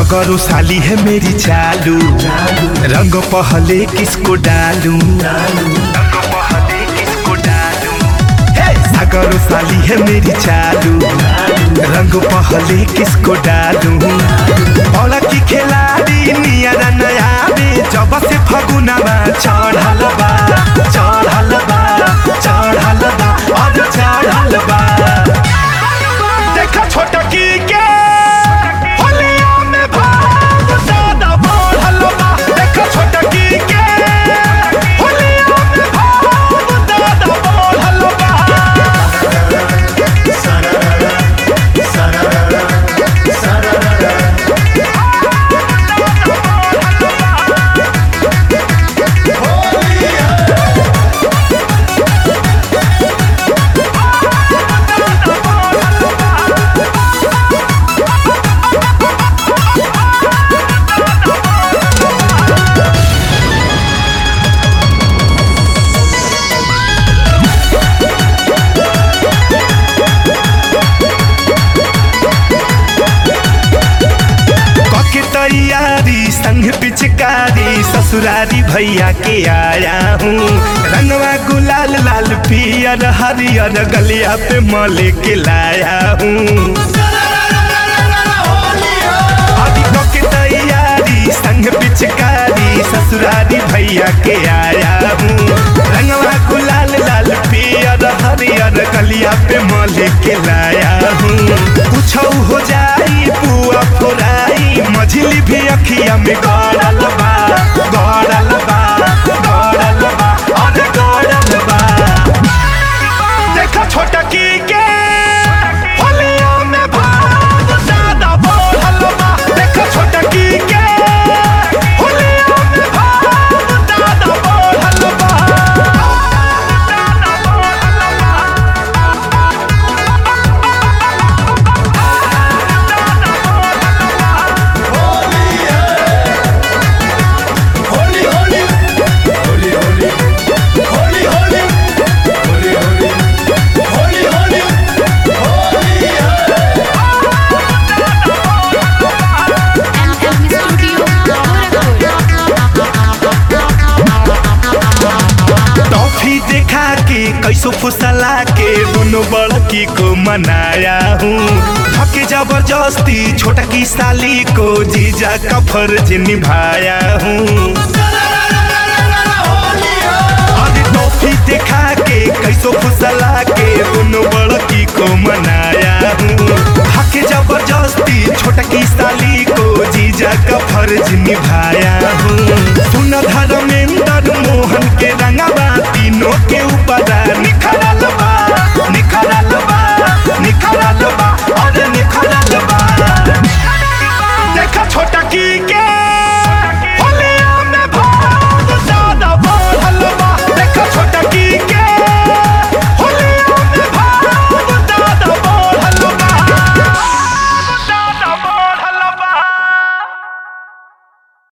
सगरो साली है मेरी चालू, रंग पहले किसको डालूं, सगरो साली है मेरी चालू, रंग पहले किसको डालूं। औला की खिलाड़ी नियर नया में जब से फगुनावा चढ़ल बा चढ़ल बा चढ़ल बा और चढ़ल बा। देखा छोटकी के तैयारी संग पिचकारी ससुरारी भैया के आया हूँ। रंगवा गुलाल लाल पियर हरियर गलिया पे मले के लाया हूँ। अभी तैयारी संग पिचकारी ससुरारी भैया के आया हूँ। रंगवा गुलाल लाल पियर हरियर गलिया पे मले के लाया हूँ। कुछौ हो जाई पुआ फोराई मझली भी अखिया में गड़ल बा गड़ल बा गड़ल बा और गड़ल बा। देखा छोटकी के होलिया में भाव ज्यादा बढ़ल बा। देखा छोटकी के होलिया में भाव ज्यादा बढ़ल बा। देखा के कैसो फुसला के दोनों बड़की को मनाया हूँ। हक जबरदस्ती छोटकी साली को जीजा का फर्ज निभाया हूँ। टॉफी देखा के कैसो फुसला के दोनों बड़की को मनाया